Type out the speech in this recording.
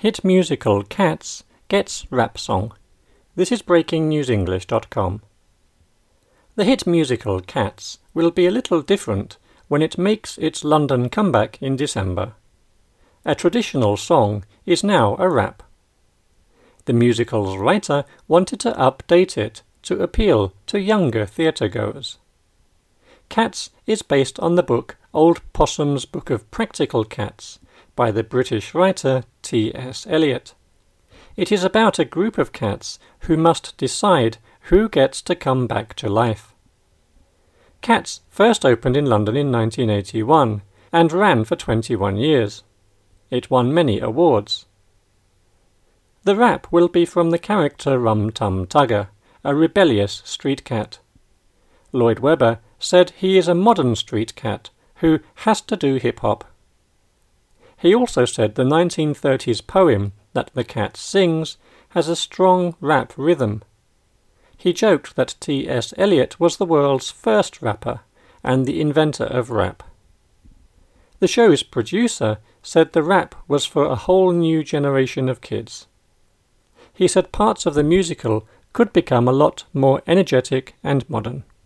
Hit musical Cats gets rap song. This is breakingnewsenglish.com. The hit musical Cats will be a little different when it makes its London comeback in December. A traditional song is now a rap. The musical's writer wanted to update it to appeal to younger theatre-goers. Cats is based on the book Old Possum's Book of Practical Cats by the British writer T.S. Eliot. It is about a group of cats who must decide who gets to come back to life. Cats first opened in London in 1981 and ran for 21 years. It won many awards. The rap will be from the character Rum Tum Tugger, a rebellious street cat. Lloyd Webber said he is a modern street cat who has to do hip-hop. He also said the 1930s poem that the cat sings has a strong rap rhythm. He joked that T.S. Eliot was the world's first rapper and the inventor of rap. The show's producer said the rap was for a whole new generation of kids. He said parts of the musical could become a lot more energetic and modern.